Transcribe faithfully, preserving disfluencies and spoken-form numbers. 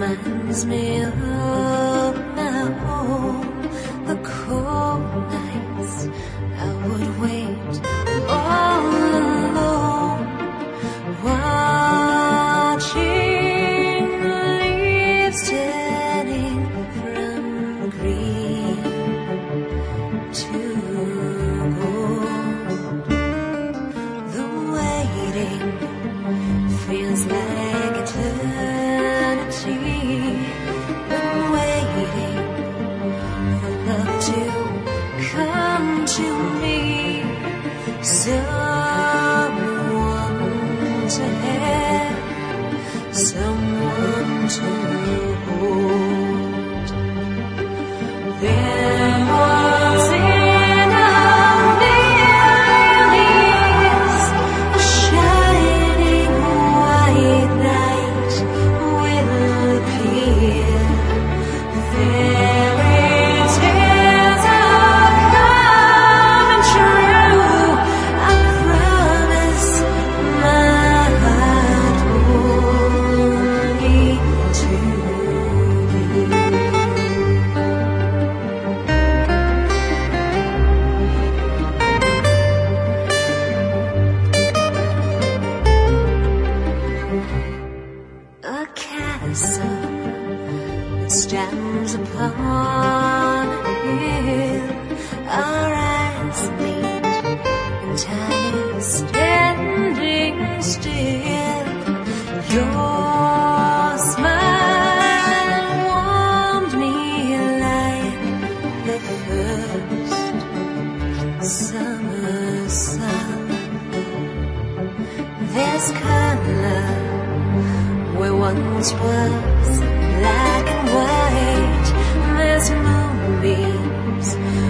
reminds me of my home, the cold nights I would wait all alone, watching the leaves turning from green to gold. The waiting feels like eternity. Been waiting for love to come to me, someone to have, someone to hold. There was in a million years a shining white light will appear. Fairy tales are coming true. I promise my heart only to a castle that stands upon a hill. Our eyes meet and time is standing still. Your smile warmed me like the first summer sun. There's color where once was black and white. There's moonbeams